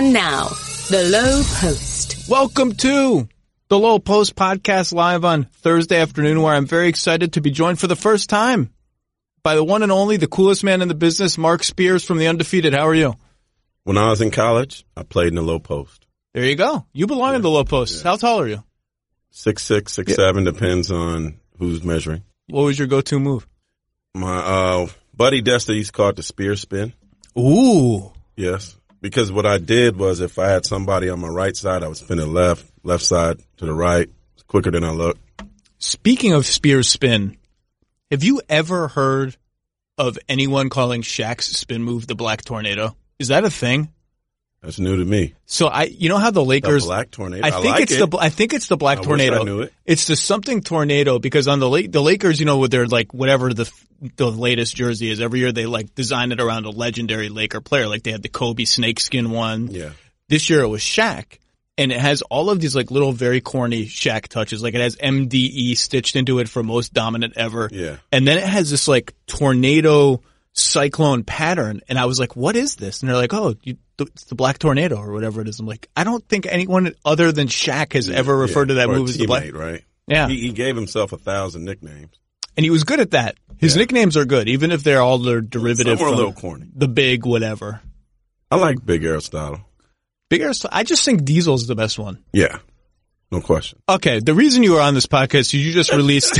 And now, The Low Post. Welcome to The Low Post podcast live on Thursday afternoon, where I'm very excited to be joined for the first time by the one and only, the coolest man in the business, Mark Spears from The Undefeated. How are you? When I was in college, I played in the Low Post. There you go. You belong in the Low Post. How tall are you? 6'6", 6'7", depends on who's measuring. What was your go-to move? My buddy Desta used to call it the spear spin. Ooh. Yes. Because what I did was if I had somebody on my right side, I would spin it left side to the right, quicker than I look. Speaking of spear spin, have you ever heard of anyone calling Shaq's spin move the Black Tornado? Is that a thing? That's new to me. So you know how the Lakers, the Black Tornado. I think it's the Black Tornado. Wish I knew it. It's the something tornado because on the Lakers, you know, with their like whatever the latest jersey is, every year they like design it around a legendary Laker player. Like they had the Kobe snakeskin one. Yeah. This year it was Shaq, and it has all of these like little very corny Shaq touches. Like it has MDE stitched into it for most dominant ever. Yeah. And then it has this like tornado cyclone pattern, and I was like, what is this? And they're like, oh, it's the Black Tornado or whatever it is. I'm like, I don't think anyone other than Shaq has ever referred to that move as the Black. Right? Yeah. He gave himself 1,000 nicknames. And he was good at that. His nicknames are good, even if they're all their derivative Some are from a little corny. The Big whatever. I like Big Aristotle. Big Aristotle. I just think Diesel's the best one. Yeah. No question. Okay. The reason you were on this podcast is you just released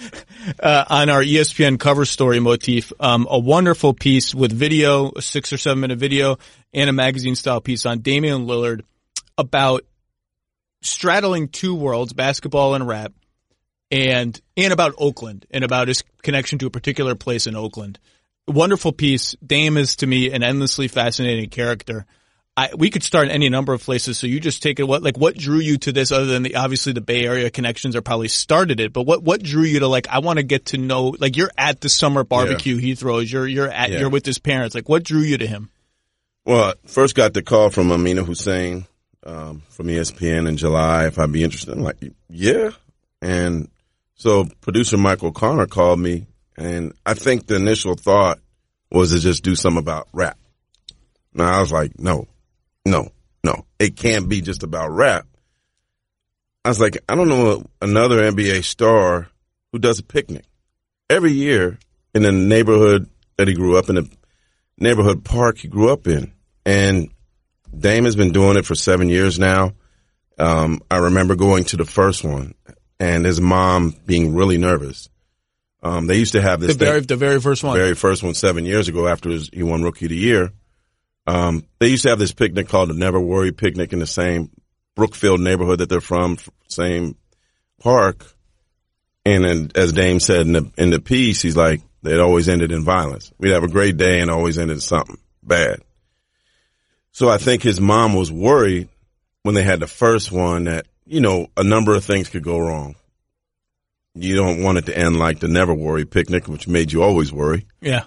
on our ESPN cover story motif, a wonderful piece with video, a 6 or 7 minute video, and a magazine style piece on Damian Lillard about straddling two worlds, basketball and rap, and about Oakland and about his connection to a particular place in Oakland. Wonderful piece. Dame is to me an endlessly fascinating character. We could start in any number of places, so you just take it. What drew you to this other than obviously the Bay Area connections are probably started it, but what drew you to I want to get to know, you're at the summer barbecue he throws, you're with his parents. What drew you to him? Well, first got the call from Amina Hussein, from ESPN in July if I'd be interested. I'm like, yeah. And so producer Michael O'Connor called me, and I think the initial thought was to just do something about rap. Now I was like, no, it can't be just about rap. I was like, I don't know another NBA star who does a picnic every year in the neighborhood that he grew up in, the neighborhood park he grew up in. And Dame has been doing it for 7 years now. I remember going to the first one and his mom being really nervous. They used to have this the very first one. Very first one 7 years ago after he won Rookie of the Year. They used to have this picnic called the Never Worry Picnic in the same Brookfield neighborhood that they're from, same park. And then, as Dame said in the piece, he's like, it always ended in violence. We'd have a great day and always ended in something bad. So I think his mom was worried when they had the first one that, a number of things could go wrong. You don't want it to end like the Never Worry Picnic, which made you always worry. Yeah.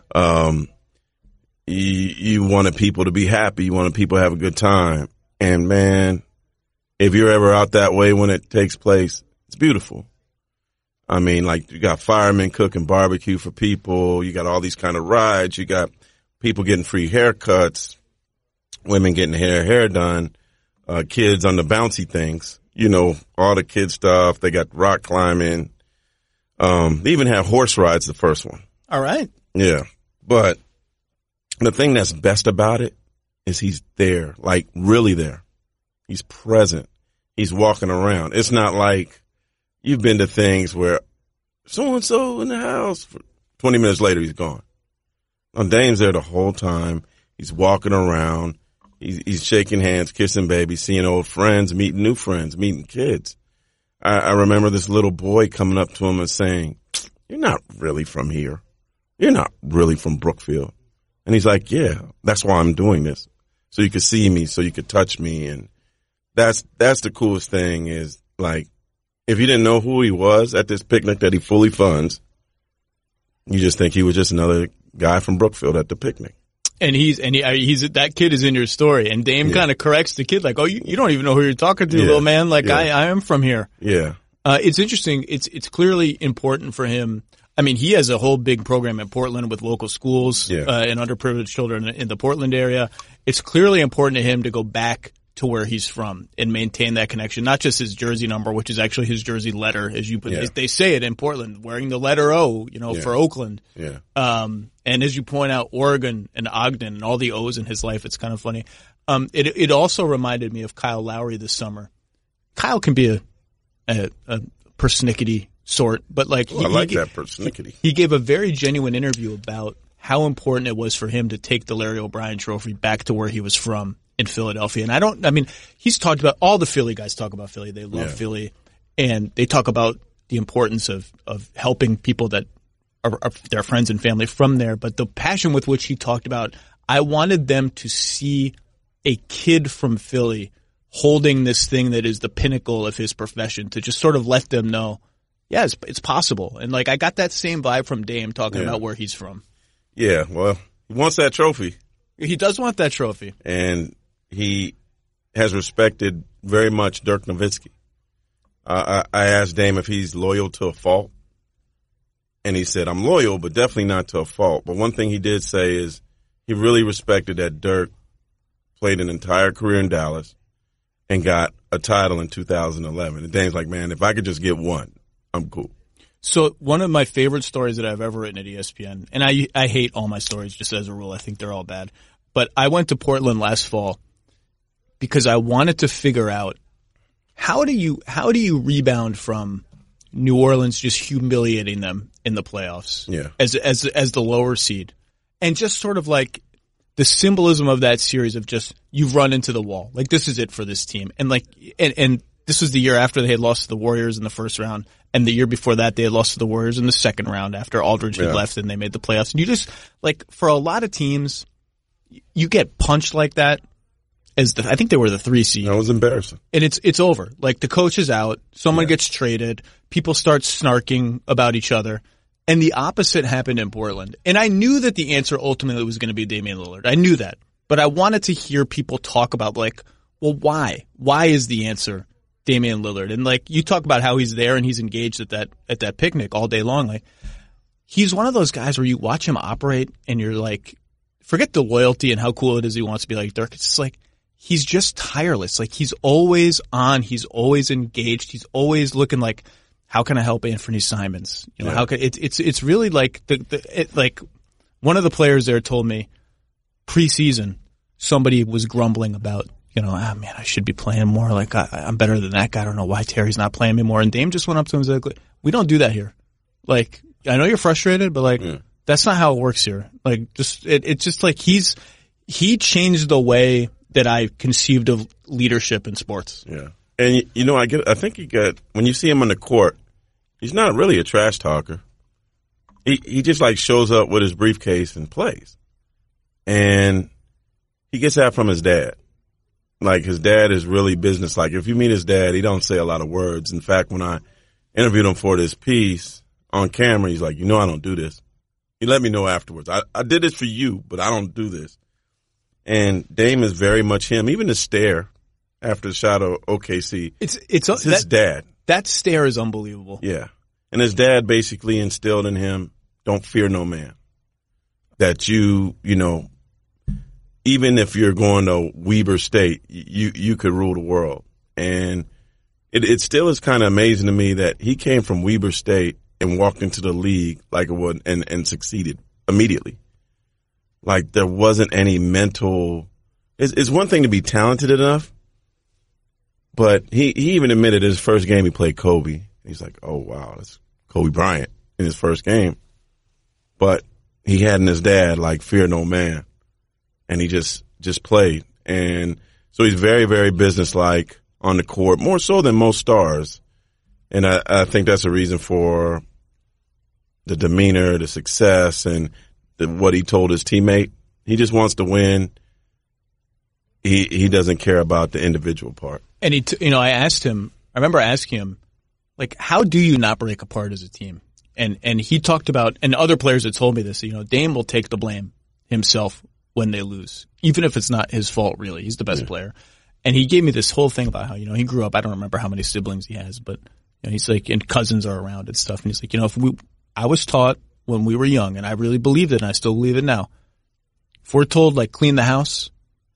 You wanted people to be happy. You wanted people to have a good time. And, man, if you're ever out that way when it takes place, it's beautiful. I mean, you got firemen cooking barbecue for people. You got all these kind of rides. You got people getting free haircuts, women getting hair done, kids on the bouncy things, all the kid stuff. They got rock climbing. They even had horse rides the first one. All right. Yeah. But the thing that's best about it is he's there, really there. He's present. He's walking around. It's not like you've been to things where so-and-so in the house. 20 minutes later, he's gone. No, Dame's there the whole time. He's walking around. He's shaking hands, kissing babies, seeing old friends, meeting new friends, meeting kids. I remember this little boy coming up to him and saying, "You're not really from here. You're not really from Brookfield." And he's like, "Yeah, that's why I'm doing this. So you could see me, so you could touch me." And that's the coolest thing is, if you didn't know who he was at this picnic that he fully funds, you just think he was just another guy from Brookfield at the picnic. And that kid is in your story. And Dame kind of corrects the kid, oh, you don't even know who you're talking to, little man. I am from here. Yeah. It's interesting. It's clearly important for him. I mean, he has a whole big program in Portland with local schools and underprivileged children in the Portland area. it's clearly important to him to go back to where he's from and maintain that connection, not just his jersey number, which is actually his jersey letter, as you put it. They say it in Portland, wearing the letter O, for Oakland. Yeah. And as you point out, Oregon and Ogden and all the O's in his life, it's kind of funny. It also reminded me of Kyle Lowry this summer. Kyle can be a persnickety sort, but I like that persnickety. He gave a very genuine interview about how important it was for him to take the Larry O'Brien Trophy back to where he was from in Philadelphia. And he's talked about, all the Philly guys talk about Philly. They love Philly, and they talk about the importance of helping people that are their friends and family from there. But the passion with which he talked about, I wanted them to see a kid from Philly holding this thing that is the pinnacle of his profession, to just sort of let them know, yeah, it's possible. And I got that same vibe from Dame talking about where he's from. Yeah, well, he wants that trophy. He does want that trophy. And he has respected very much Dirk Nowitzki. I asked Dame if he's loyal to a fault, and he said, I'm loyal, but definitely not to a fault. But one thing he did say is he really respected that Dirk played an entire career in Dallas and got a title in 2011. And Dame's like, man, if I could just get one, I'm cool. So one of my favorite stories that I've ever written at ESPN, and I hate all my stories just as a rule. I think they're all bad. But I went to Portland last fall because I wanted to figure out how do you rebound from New Orleans just humiliating them in the playoffs as the lower seed, and just sort of the symbolism of that series of just, you've run into the wall. This is it for this team. And and this was the year after they had lost to the Warriors in the first round. And the year before that, they had lost to the Warriors in the second round after Aldridge had left and they made the playoffs. And you just, for a lot of teams, you get punched like that I think they were the 3 seed. That was embarrassing. And it's over. The coach is out. Someone gets traded. People start snarking about each other. And the opposite happened in Portland. And I knew that the answer ultimately was going to be Damian Lillard. I knew that. But I wanted to hear people talk about, well, why? Why is the answer Damian Lillard? And you talk about how he's there and he's engaged at that picnic all day long. He's one of those guys where you watch him operate and you're forget the loyalty and how cool it is he wants to be like Dirk. It's just he's just tireless. He's always on. He's always engaged. He's always looking how can I help Anthony Simons? How can it's really one of the players there told me preseason somebody was grumbling about, man, I should be playing more. I'm better than that guy. I don't know why Terry's not playing me more. And Dame just went up to him and said, we don't do that here. I know you're frustrated, but that's not how it works here. It's just he changed the way that I conceived of leadership in sports. Yeah. And I think when you see him on the court, he's not really a trash talker. He just shows up with his briefcase and plays. And he gets that from his dad. His dad is really business-like. If you meet his dad, he don't say a lot of words. In fact, when I interviewed him for this piece on camera, he's like, I don't do this. He let me know afterwards. I did this for you, but I don't do this. And Dame is very much him. Even the stare after the shot of OKC. It's his dad. That stare is unbelievable. Yeah. And his dad basically instilled in him, don't fear no man. That even if you're going to Weber State, you could rule the world. And it still is kind of amazing to me that he came from Weber State and walked into the league like it would and succeeded immediately. There wasn't any mental. It's one thing to be talented enough, but he even admitted his first game he played Kobe. He's like, oh wow, that's Kobe Bryant in his first game. But he had in his dad fear no man. And he just played. And so he's very, very businesslike on the court, more so than most stars. And I think that's a reason for the demeanor, the success, and what he told his teammate. He just wants to win. He doesn't care about the individual part. And I remember asking him, how do you not break apart as a team? And he talked about, and other players had told me this, Dame will take the blame himself when they lose, even if it's not his fault, really. He's the best player. And he gave me this whole thing about how, he grew up, I don't remember how many siblings he has, but he's and cousins are around and stuff. And he's I was taught when we were young, and I really believed it, and I still believe it now. If we're told, clean the house,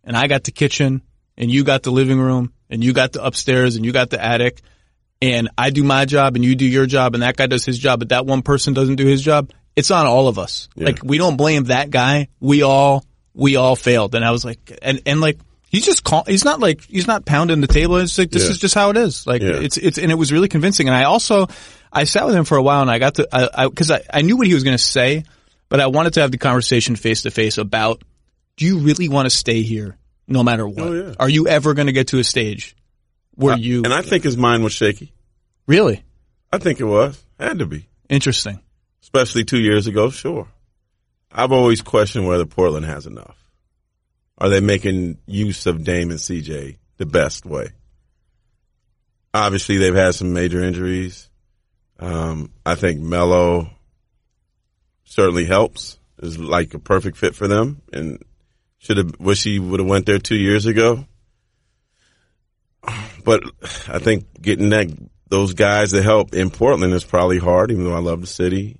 and I got the kitchen, and you got the living room, and you got the upstairs, and you got the attic, and I do my job, and you do your job, and that guy does his job, but that one person doesn't do his job, it's on all of us. Yeah. Like, we don't blame that guy. We all failed. And I was like, and like, he's just he's not pounding the table. It's like, this is just how it is. Like, and it was really convincing. And I sat with him for a while, and I got to, cause I knew what he was going to say, but I wanted to have the conversation face to face about, do you really want to stay here no matter what? Oh, yeah. Are you ever going to get to a stage where And I think his mind was shaky. Really? I think it was. Had to be. Interesting. Especially 2 years ago, sure. I've always questioned whether Portland has enough. Are they making use of Dame and CJ the best way? Obviously, they've had some major injuries. I think Melo certainly helps. Is like a perfect fit for them, and wish he would have went there 2 years ago. But I think getting those guys to help in Portland is probably hard, even though I love the city.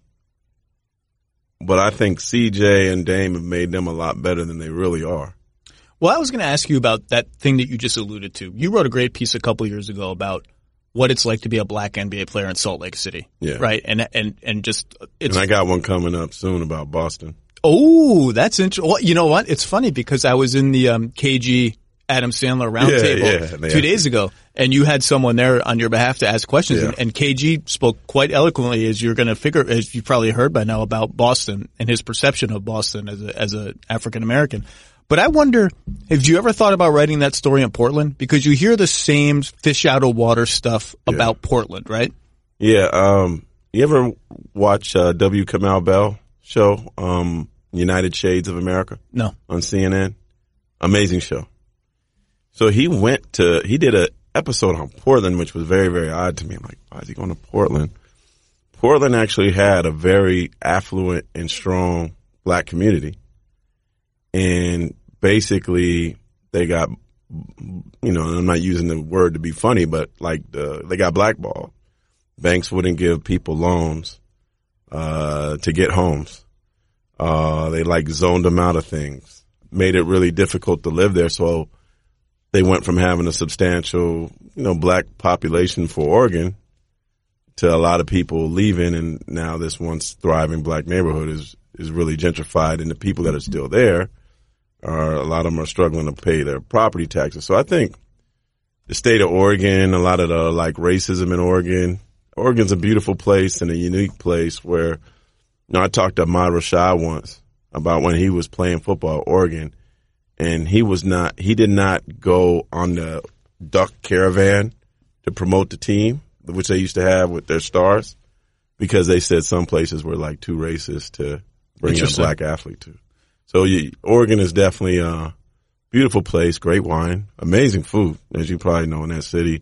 But I think CJ and Dame have made them a lot better than they really are. Well, I was going to ask you about that thing that you just alluded to. You wrote a great piece a couple years ago about what it's like to be a black NBA player in Salt Lake City. Yeah. Right? And just it's. And I got one coming up soon about Boston. Oh, that's interesting. Well, you know what? It's funny because I was in the KG Adam Sandler roundtable 2 days ago, and you had someone there on your behalf to ask questions, and KG spoke quite eloquently, as you're going to figure, as you've probably heard by now, about Boston and his perception of Boston as a African American. But I wonder, have you ever thought about writing that story in Portland? Because you hear the same fish out of water stuff about Portland, right? Yeah. You ever watch W. Kamau Bell show, United Shades of America? No. On CNN? Amazing show. So he did an episode on Portland, which was very, very odd to me. I'm like, why is he going to Portland? Portland actually had a very affluent and strong black community. And basically they got, and I'm not using the word to be funny, but like they got blackballed. Banks wouldn't give people loans, to get homes. They zoned them out of things, made it really difficult to live there. So they went from having a substantial, black population for Oregon to a lot of people leaving, and now this once thriving black neighborhood is really gentrified, and the people that are still there a lot of them are struggling to pay their property taxes. So I think the state of Oregon, a lot of the racism in Oregon's a beautiful place and a unique place where, I talked to Ahmad Rashad once about when he was playing football at Oregon, and he did not go on the duck caravan to promote the team, which they used to have with their stars, because they said some places were too racist to bring a black athlete to. So Oregon is definitely a beautiful place, great wine, amazing food, as you probably know in that city.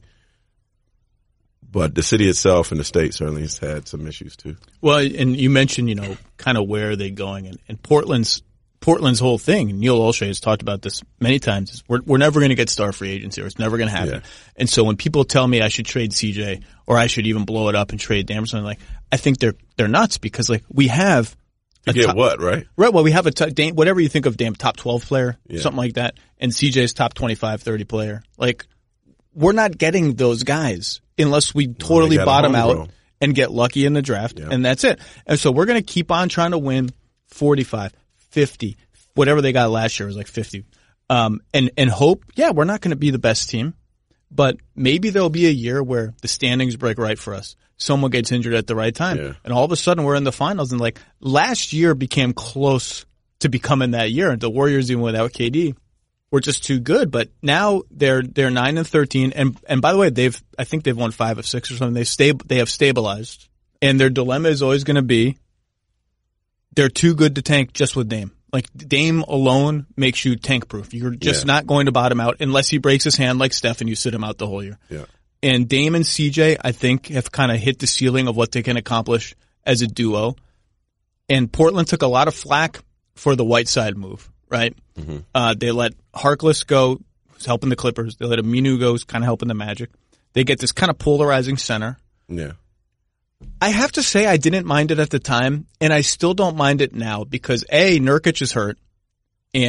But the city itself and the state certainly has had some issues too. Well, and you mentioned, kind of where are they going, and Portland's whole thing. Neil Olshey has talked about this many times. Is we're never going to get star free agency, or it's never going to happen. Yeah. And so when people tell me I should trade CJ or I should even blow it up and trade Dame or something, I think they're nuts, because we have. You get what, right? Right. Well, we have Dame, whatever you think of Dame, top 12 player, something like that, and CJ's top 25, 30 player. We're not getting those guys unless we totally bottom out and get lucky in the draft, and that's it. And so we're going to keep on trying to win 45, 50, whatever they got last year was 50, and hope, we're not going to be the best team, but maybe there'll be a year where the standings break right for us. Someone gets injured at the right time, and all of a sudden we're in the finals. And last year became close to becoming that year. And the Warriors, even without KD, were just too good. But now they're 9-13, and by the way, I think they've won 5 of 6 or something. They have stabilized, and their dilemma is always going to be they're too good to tank just with Dame. Dame alone makes you tank proof. You're just not going to bottom out unless he breaks his hand like Steph and you sit him out the whole year. Yeah. And Dame and CJ, I think, have kind of hit the ceiling of what they can accomplish as a duo. And Portland took a lot of flack for the Whiteside move, right? Mm-hmm. They let Harkless go, who's helping the Clippers. They let Aminu go, who's kind of helping the Magic. They get this kind of polarizing center. Yeah. I have to say I didn't mind it at the time, and I still don't mind it now, because A, Nurkic is hurt, and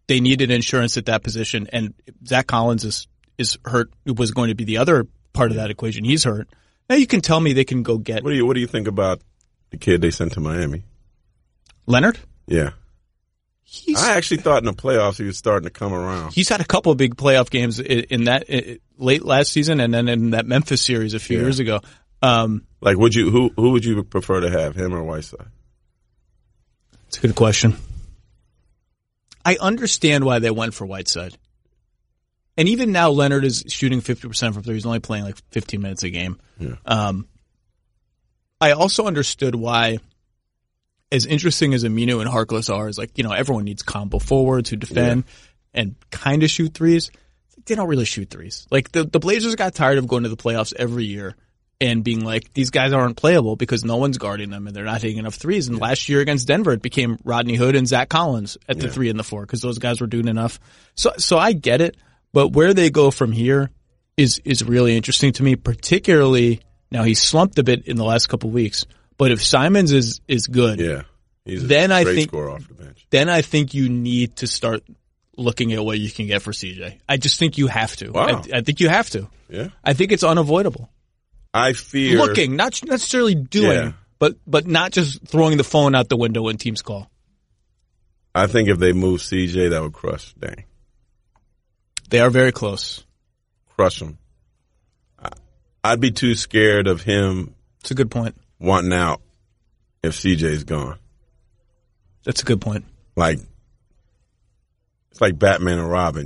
they needed insurance at that position, and Zach Collins is hurt. It was going to be the other part of that equation. He's hurt. Now you can tell me they can go get. What do you think about the kid they sent to Miami? Leonard? Yeah. I actually thought in the playoffs he was starting to come around. He's had a couple of big playoff games in that late last season, and then in that Memphis series a few years ago. Like, who would you prefer to have, him or Whiteside? That's a good question. I understand why they went for Whiteside. And even now, Leonard is shooting 50% from three. He's only playing like 15 minutes a game. Yeah. I also understood why, as interesting as Aminu and Harkless are, is like, everyone needs combo forwards who defend and kind of shoot threes. They don't really shoot threes. Like, the Blazers got tired of going to the playoffs every year and being like, these guys aren't playable because no one's guarding them and they're not hitting enough threes. And last year against Denver, it became Rodney Hood and Zach Collins at the 3 and the 4 because those guys were doing enough. So I get it, but where they go from here is really interesting to me, particularly now he's slumped a bit in the last couple of weeks. But if Simons is good, he's a great scorer off the bench. Then I think you need to start looking at what you can get for CJ. I just think you have to. Wow. I think you have to. Yeah. I think it's unavoidable. I fear looking, not necessarily doing, but not just throwing the phone out the window when teams call. I think if they move CJ, that would crush Dame. They are very close. Crush him. I'd be too scared of him. It's a good point. Wanting out if CJ's gone. That's a good point. Like, it's like Batman and Robin,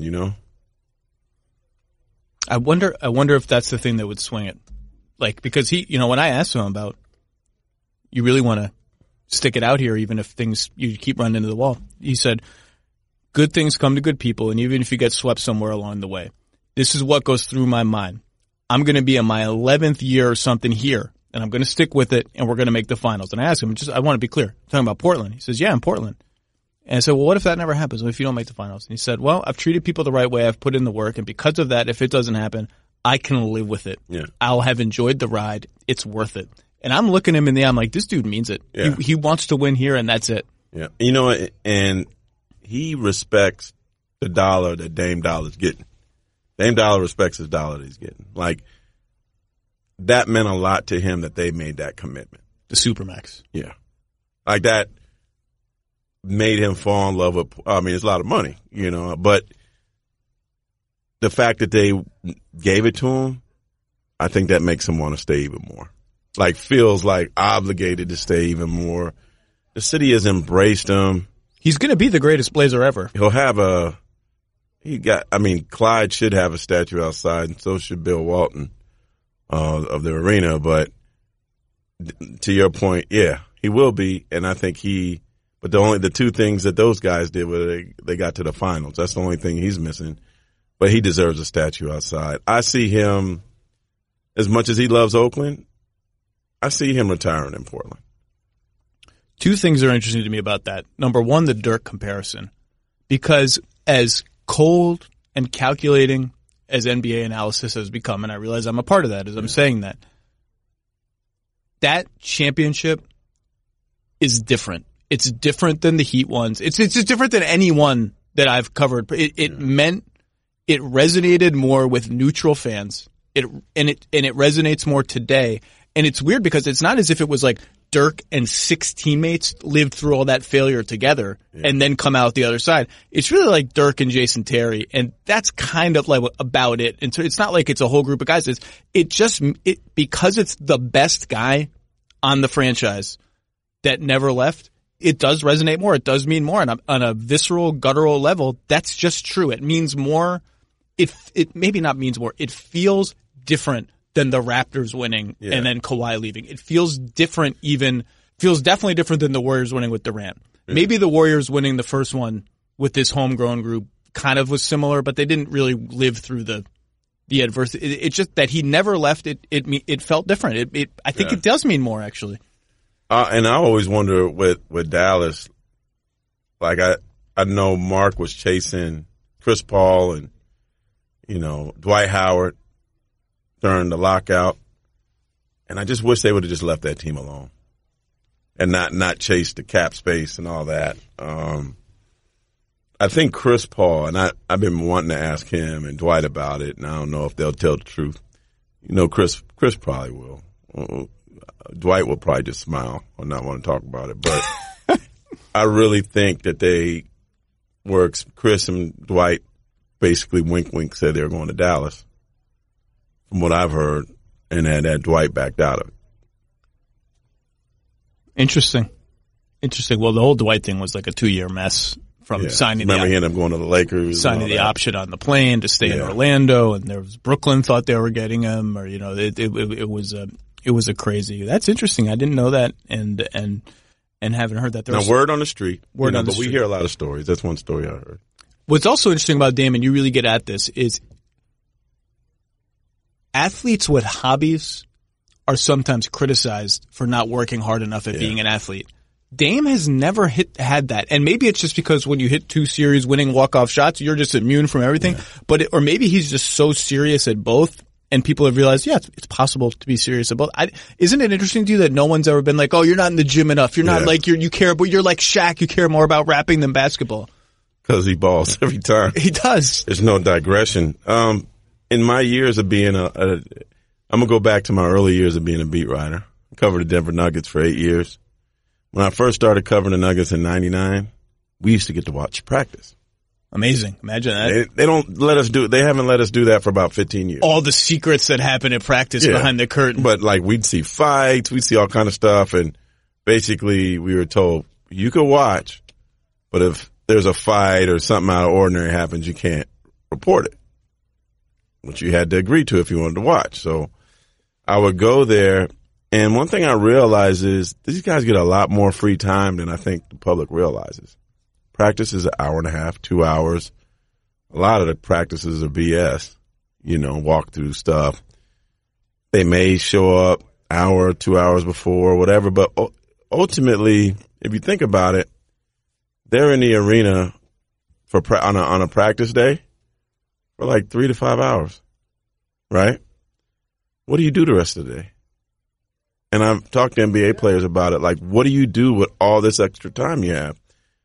I wonder if that's the thing that would swing it. Like, because he, when I asked him about, you really want to stick it out here even if you keep running into the wall. He said, good things come to good people, and even if you get swept somewhere along the way. This is what goes through my mind. I'm going to be in my 11th year or something here, and I'm going to stick with it, and we're going to make the finals. And I asked him, I want to be clear, I'm talking about Portland. He says, yeah, in Portland. And I said, well, what if that never happens? What if you don't make the finals? And he said, well, I've treated people the right way. I've put in the work, and because of that, if it doesn't happen, I can live with it. Yeah. I'll have enjoyed the ride. It's worth it. And I'm looking him in the eye. I'm like, this dude means it. Yeah. He wants to win here, and that's it. Yeah. And he respects the dollar that Dame Dollar's getting. Dame Dollar respects his dollar that he's getting. Like, that meant a lot to him that they made that commitment. The Supermax. Yeah. Like, that made him fall in love with, it's a lot of money, but the fact that they gave it to him, I think that makes him want to stay even more. Like, feels like obligated to stay even more. The city has embraced him. He's going to be the greatest Blazer ever. He'll have Clyde should have a statue outside, and so should Bill Walton of the arena. But to your point, yeah, he will be, and I think but the two things that those guys did were they got to the finals. That's the only thing he's missing. But he deserves a statue outside. I see him, as much as he loves Oakland, I see him retiring in Portland. Two things are interesting to me about that. Number one, the Dirk comparison. Because as cold and calculating as NBA analysis has become, and I realize I'm a part of that as I'm saying that, that championship is different. It's different than the Heat ones. It's different than any one that I've covered. It meant it resonated more with neutral fans. It resonates more today. And it's weird because it's not as if it was like Dirk and 6 teammates lived through all that failure together and then come out the other side. It's really like Dirk and Jason Terry, and that's kind of like about it. And so it's not like it's a whole group of guys. Because it's the best guy on the franchise that never left, it does resonate more. It does mean more on a visceral, guttural level. That's just true. It means more. It maybe not means more. It feels different than the Raptors winning and then Kawhi leaving. It feels different feels definitely different than the Warriors winning with Durant. Yeah. Maybe the Warriors winning the first one with this homegrown group kind of was similar, but they didn't really live through the adversity. It's just that he never left. It felt different. I think it does mean more, actually. And I always wonder with Dallas, like I know Mark was chasing Chris Paul and, Dwight Howard during the lockout. And I just wish they would have just left that team alone and not chase the cap space and all that. I think Chris Paul, and I've been wanting to ask him and Dwight about it, and I don't know if they'll tell the truth. You know, Chris probably will. Dwight will probably just smile or not want to talk about it. But I really think that Chris and Dwight basically wink said they were going to Dallas, from what I've heard, and that Dwight backed out of it. Interesting. Well, the whole Dwight thing was like a 2-year mess from signing. Remember he ended up going to the Lakers, signing the option on the plane to stay in Orlando, and there was Brooklyn thought they were getting him, or it was a crazy. That's interesting. I didn't know that, and haven't heard that. Now, word on the street. Word on the street. But we hear a lot of stories. That's one story I heard. What's also interesting about Damon, you really get at this, is athletes with hobbies are sometimes criticized for not working hard enough at being an athlete. Dame has never had that. And maybe it's just because when you hit 2 series winning walk-off shots, you're just immune from everything. Yeah. Or maybe he's just so serious at both, and people have realized, it's possible to be serious at both. Isn't it interesting to you that no one's ever been like, oh, you're not in the gym enough. You're not like, you care, but you're like Shaq. You care more about rapping than basketball. Because he balls every time. He does. There's no digression. In my years of being I'm going to go back to my early years of being a beat writer. I covered the Denver Nuggets for 8 years. When I first started covering the Nuggets in 99, we used to get to watch practice. Amazing. Imagine that. They don't let us they haven't let us do that for about 15 years. All the secrets that happen at practice behind the curtain. But like we'd see fights, we'd see all kind of stuff, and basically we were told, you can watch, but if there's a fight or something out of ordinary happens, you can't report it. Which you had to agree to if you wanted to watch. So I would go there. And one thing I realize is these guys get a lot more free time than I think the public realizes. Practice is an hour and a half, 2 hours. A lot of the practices are BS, walk through stuff. They may show up hour, 2 hours before, whatever. But ultimately, if you think about it, they're in the arena on a practice day for like 3 to 5 hours, right? What do you do the rest of the day? And I've talked to NBA players about it. Like, what do you do with all this extra time you have?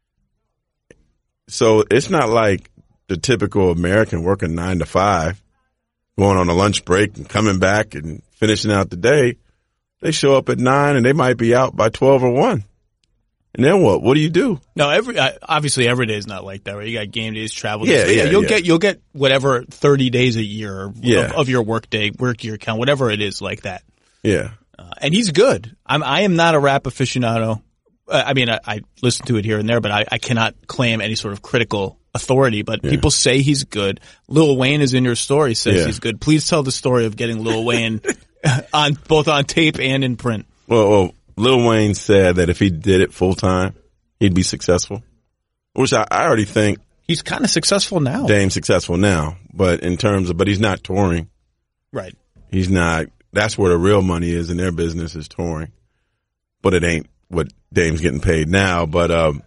So it's not like the typical American working 9 to 5, going on a lunch break and coming back and finishing out the day. They show up at 9 and they might be out by 12 or 1. And then what? What do you do? No, obviously every day is not like that, right? You got game days, travel days. You'll get whatever 30 days a year of your work year count, whatever it is like that. Yeah. And he's good. I am not a rap aficionado. I listen to it here and there, but I cannot claim any sort of critical authority. But people say he's good. Lil Wayne is in your story, says he's good. Please tell the story of getting Lil Wayne both on tape and in print. Well, Lil Wayne said that if he did it full time, he'd be successful. Which I already think he's kind of successful now. Dame's successful now, but he's not touring. Right. He's not. That's where the real money is in their business, is touring. But it ain't what Dame's getting paid now. But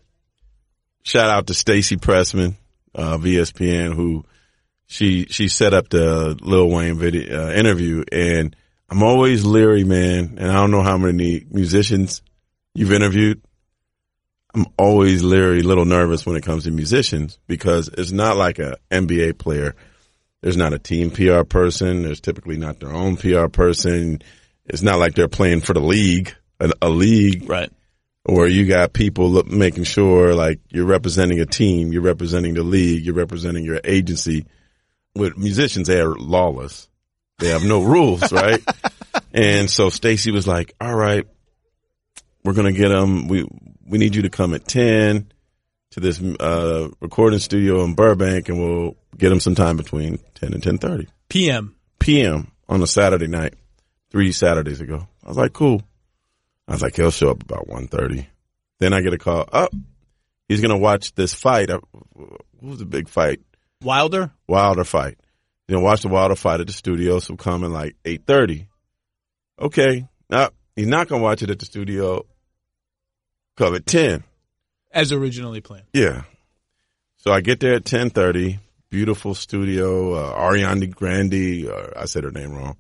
shout out to Stacey Pressman of ESPN, who she set up the Lil Wayne video interview. And I'm always leery, man, and I don't know how many musicians you've interviewed. I'm always leery, a little nervous when it comes to musicians, because it's not like a NBA player. There's not a team PR person. There's typically not their own PR person. It's not like they're playing for the league, a league. Right. Where you got people making sure, like, you're representing a team, you're representing the league, you're representing your agency. With musicians, they are lawless. They have no rules, right? And so Stacey was like, all right, we're going to get them. We need you to come at 10 to this recording studio in Burbank, and we'll get them sometime between 10 and 10:30 p.m. on a Saturday night, 3 Saturdays ago. I was like, cool. I was like, he'll show up about 1:30. Then I get a call. He's going to watch this fight. What was the big fight? Wilder fight. He's going to watch the Wilder fight at the studio, so come in like 8:30. Okay. He's not going to watch it at the studio. Come at 10. As originally planned. Yeah. So I get there at 10:30. Beautiful studio. Ariana Grande. I said her name wrong.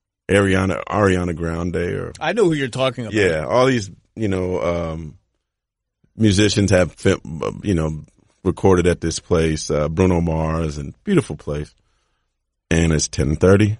Ariana Grande. I know who you're talking about. Yeah. All these, musicians have, recorded at this place, Bruno Mars, and beautiful place. And it's 10:30,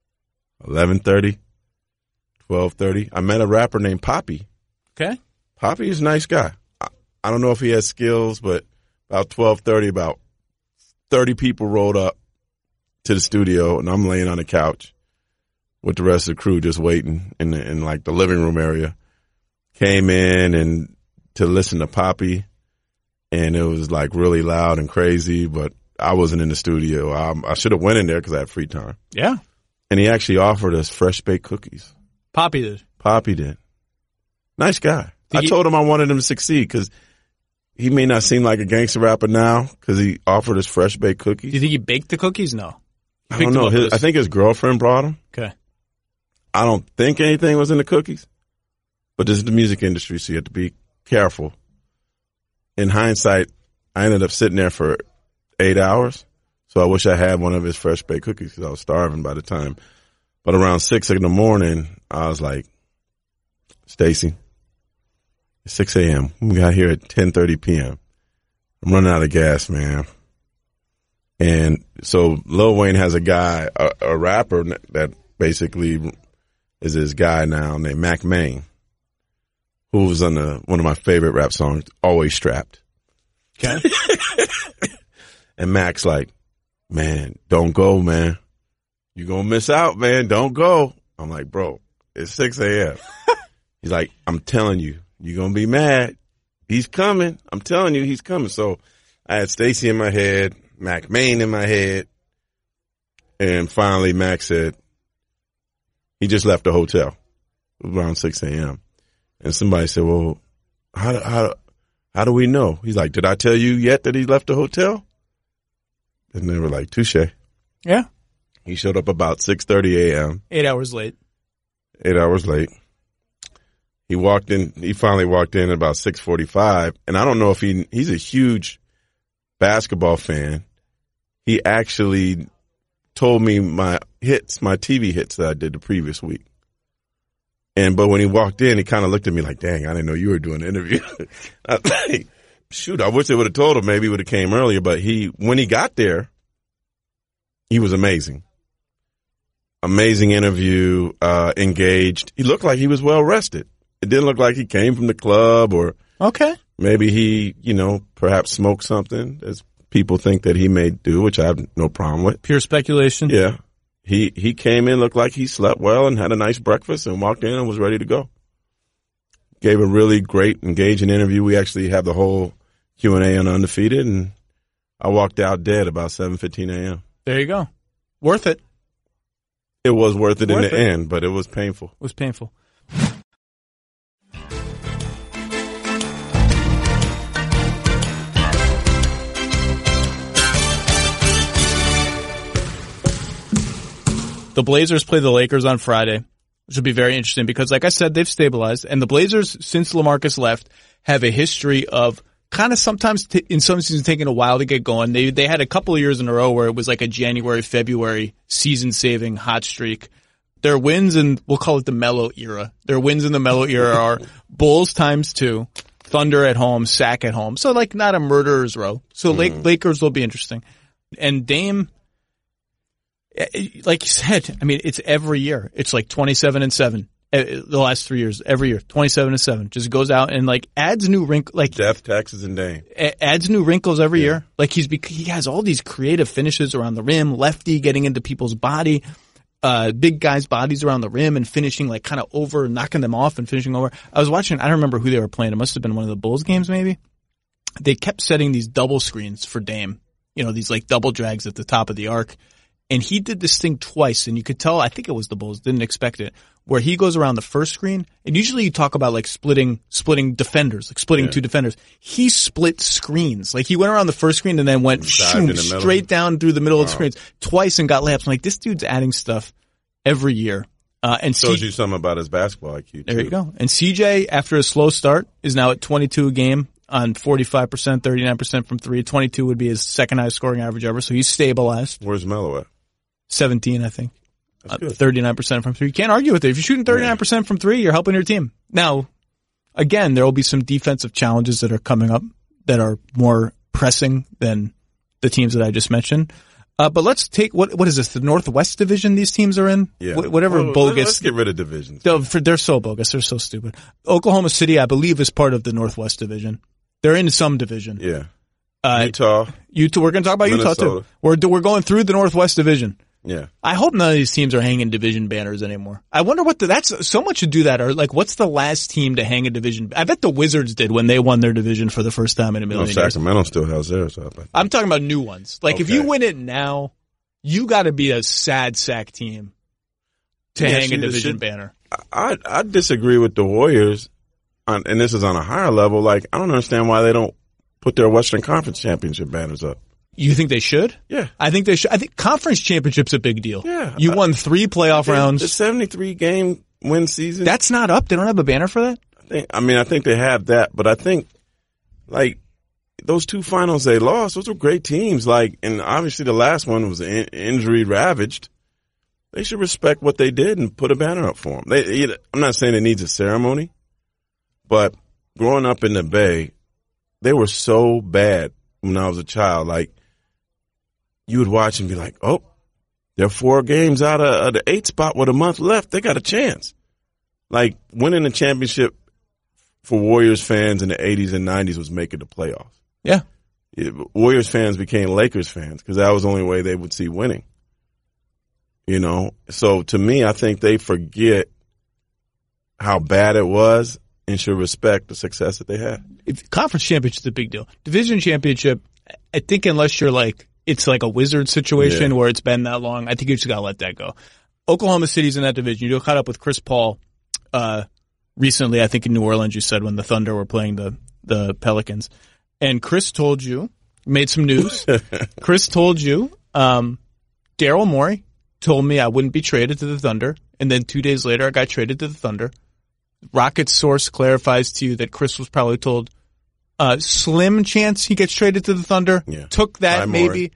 11:30, 12:30. I met a rapper named Poppy. Okay. Poppy is a nice guy. I don't know if he has skills, but about 12:30, about 30 people rolled up to the studio, and I'm laying on the couch with the rest of the crew just waiting in like the living room area. Came in and to listen to Poppy, and it was like really loud and crazy, but I wasn't in the studio. I should have went in there because I had free time. Yeah. And he actually offered us fresh baked cookies. Poppy did. Poppy did. Nice guy. I told him I wanted him to succeed because he may not seem like a gangster rapper now because he offered us fresh baked cookies. Do you think he baked the cookies? No. I don't know. I think his girlfriend brought them. Okay. I don't think anything was in the cookies, but this is the music industry, so you have to be careful. In hindsight, I ended up sitting there for 8 hours, so I wish I had one of his fresh baked cookies because I was starving by the time. But around 6 in the morning, I was like, Stacy, it's 6 a.m. We got here at 10:30 p.m. I'm running out of gas, man. And so Lil Wayne has a guy, a rapper that basically is his guy now named Mac Main, who was on one of my favorite rap songs, Always Strapped. Okay. And Mac's like, man, don't go, man. You're going to miss out, man. Don't go. I'm like, bro, it's 6 a.m. He's like, I'm telling you, you're going to be mad. He's coming. I'm telling you, he's coming. So I had Stacy in my head, Mac Main in my head. And finally, Mac said, he just left the hotel. It was around 6 a.m. And somebody said, well, how do we know? He's like, did I tell you yet that he left the hotel? And they were like, touche. Yeah. He showed up about 6:30 a.m. 8 hours late. 8 hours late. He finally walked in at about 6:45. And I don't know if he's a huge basketball fan. He actually told me my TV hits that I did the previous week. But when he walked in, he kind of looked at me like, dang, I didn't know you were doing an interview. I was like, shoot, I wish they would have told him. Maybe he would have came earlier. But when he got there, he was amazing. Amazing interview, engaged. He looked like he was well rested. It didn't look like he came from the club or maybe he, perhaps smoked something, as people think that he may do, which I have no problem with. Pure speculation. Yeah. He came in, looked like he slept well and had a nice breakfast and walked in and was ready to go. Gave a really great, engaging interview. We actually have the whole Q&A on Undefeated, and I walked out dead about 7:15 a.m. There you go. Worth it. It was worth it in the end, but it was painful. It was painful. The Blazers play the Lakers on Friday, which will be very interesting because, like I said, they've stabilized. And the Blazers, since LaMarcus left, have a history of kind of sometimes in some seasons taking a while to get going. They had a couple of years in a row where it was like a January, February season-saving hot streak. Their wins in, we'll call it the Melo era. Their wins in the Melo era are Bulls ×2, Thunder at home, Sac at home. So like not a murderer's row. So Lakers will be interesting. And Dame, like you said, I mean, it's every year. It's like 27-7. The last 3 years, every year, 27-7. Just goes out and like adds new wrinkles, like death, taxes, and Dame. Adds new wrinkles every year. Like he has all these creative finishes around the rim, lefty getting into people's body, big guys' bodies around the rim and finishing like kind of over, knocking them off and finishing over. I was watching, I don't remember who they were playing. It must have been one of the Bulls games maybe. They kept setting these double screens for Dame. These like double drags at the top of the arc. And he did this thing twice, and you could tell, I think it was the Bulls, didn't expect it, where he goes around the first screen, and usually you talk about like splitting defenders, like splitting two defenders. He split screens. Like he went around the first screen and then went straight down through the middle of the screens twice and got layups. I'm like, this dude's adding stuff every year. And shows you something about his basketball IQ too. There you go. And CJ, after a slow start, is now at 22 a game on 45%, 39% from three. 22 would be his second highest scoring average ever, so he's stabilized. Where's Melo at? 17, I think. 39% from three. You can't argue with it. If you're shooting 39% from three, you're helping your team. Now, again, there will be some defensive challenges that are coming up that are more pressing than the teams that I just mentioned. But let's take, what is this, the Northwest Division these teams are in? Yeah. Whatever bogus. Let's get rid of divisions. They're so bogus. They're so stupid. Oklahoma City, I believe, is part of the Northwest Division. They're in some division. Yeah. Utah. We're going to talk about Minnesota. Utah too. We're going through the Northwest Division. Yeah. I hope none of these teams are hanging division banners anymore. I wonder that's so much to do that. Or like, what's the last team to hang a division? I bet the Wizards did when they won their division for the first time in a million years. Sacramento still has theirs up. I'm talking about new ones. Like, if you win it now, you got to be a sad sack team to hang a division banner. I disagree with the Warriors, and this is on a higher level. Like, I don't understand why they don't put their Western Conference championship banners up. You think they should? Yeah. I think they should. I think conference championship's a big deal. Yeah. You won 3 playoff rounds. The 73 game win season. That's not up. They don't have a banner for that? I think they have that, but I think, like, those 2 finals they lost, those were great teams. Like, and obviously the last one was injury ravaged. They should respect what they did and put a banner up for them. I'm not saying it needs a ceremony, but growing up in the Bay, they were so bad when I was a child. Like, you would watch and be like, oh, they're 4 games out of the 8 spot with a month left. They got a chance. Like, winning the championship for Warriors fans in the 80s and 90s was making the playoffs. Yeah. Warriors fans became Lakers fans because that was the only way they would see winning. You know? So, to me, I think they forget how bad it was and should respect the success that they had. Conference championship is a big deal. Division championship, I think unless you're like, it's like a Wizard situation where it's been that long, I think you just got to let that go. Oklahoma City's in that division. You caught up with Chris Paul recently, I think in New Orleans, you said, when the Thunder were playing the Pelicans. And Chris told you, made some news. Chris told you, Daryl Morey told me I wouldn't be traded to the Thunder. And then 2 days later, I got traded to the Thunder. Rockets source clarifies to you that Chris was probably told slim chance he gets traded to the Thunder. Yeah. Took that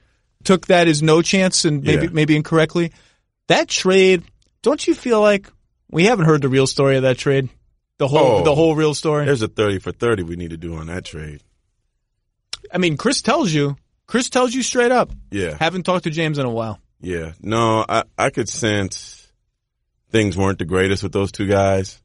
as no chance and maybe incorrectly. That trade, don't you feel like we haven't heard the real story of that trade? The whole real story? There's a 30 for 30 we need to do on that trade. I mean, Chris tells you straight up. Yeah. Haven't talked to James in a while. Yeah. No, I could sense things weren't the greatest with those 2 guys.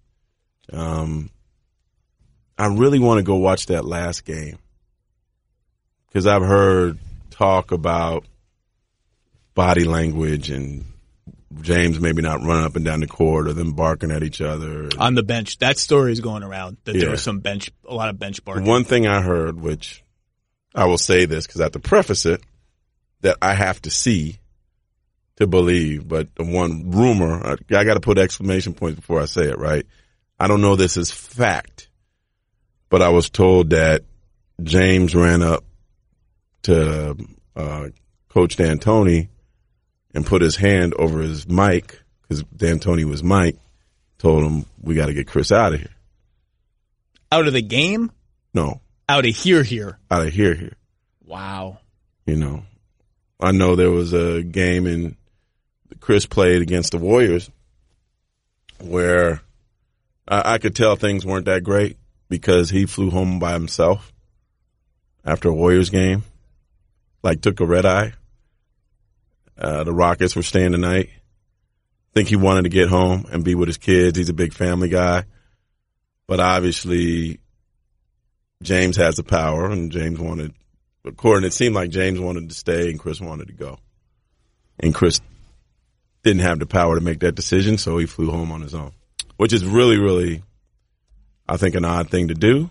I really want to go watch that last game because I've heard talk about body language and James maybe not running up and down the court or them barking at each other. On the bench. That story is going around that there was a lot of bench barking. One thing I heard, which I will say this because I have to preface it, that I have to see to believe, but the one rumor, I got to put exclamation points before I say it, right? I don't know this is fact, but I was told that James ran up to Coach D'Antoni and put his hand over his mic because D'Antoni was Mike, told him, we got to get Chris out of here. Out of the game? No. Out of here. Out of here. Wow. You know, I know there was a game in Chris played against the Warriors where I could tell things weren't that great because he flew home by himself after a Warriors game, like took a red eye. The Rockets were staying the night. I think he wanted to get home and be with his kids. He's a big family guy. But obviously, James has the power, and James wanted, it seemed like James wanted to stay and Chris wanted to go. And Chris didn't have the power to make that decision, so he flew home on his own, which is really, really, I think, an odd thing to do.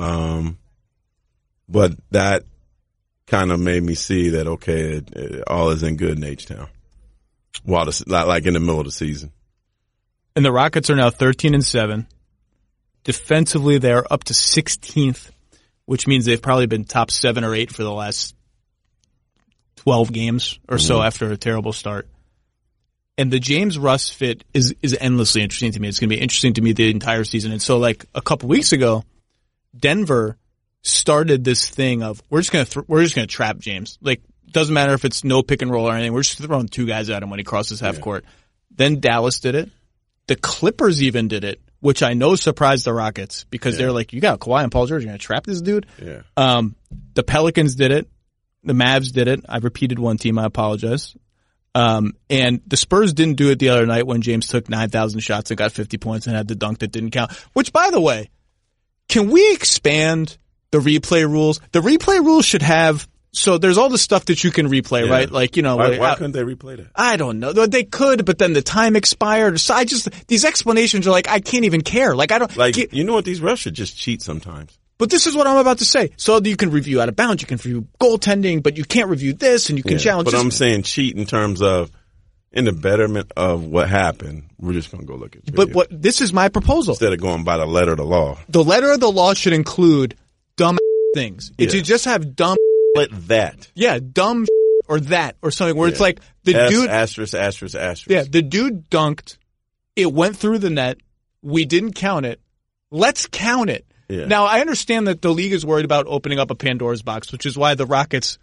But that kind of made me see that, okay, all isn't good in H-Town, like in the middle of the season. And the Rockets are now 13-7. Defensively, they're up to 16th, which means they've probably been top 7 or 8 for the last 12 games or so after a terrible start. And the James Russ fit is endlessly interesting to me. It's going to be interesting to me the entire season. And so, like, a couple weeks ago, Denver started this thing of we're just going to trap James. Like, doesn't matter if it's no pick and roll or anything. We're just throwing 2 guys at him when he crosses half court. Then Dallas did it. The Clippers even did it which I know surprised the Rockets because they're like, you got Kawhi and Paul George, you're going to trap this dude? Yeah. The Pelicans did it. The Mavs did it. I repeated one team. I apologize. And the Spurs didn't do it the other night when James took 9,000 shots and got 50 points and had the dunk that didn't count. Which, by the way, can we expand the replay rules? The replay rules should have, so there's all the stuff that you can replay, right? Like, you know. Why couldn't they replay that? I don't know. They could, but then the time expired. So these explanations are like, I can't even care. Like, I don't. Like, you know what? These refs should just cheat sometimes. But this is what I'm about to say. So you can review out of bounds, you can review goaltending, but you can't review this, and you can challenge. But I'm saying cheat in terms of, in the betterment of what happened, we're just going to go look at video. But this is my proposal. Instead of going by the letter of the law. The letter of the law should include dumb things. It should just have dumb. Let that. Yeah, dumb or that or something where it's like the dude. Asterisk, asterisk, asterisk. Yeah, the dude dunked. It went through the net. We didn't count it. Let's count it. Yeah. Now, I understand that the league is worried about opening up a Pandora's box, which is why the Rockets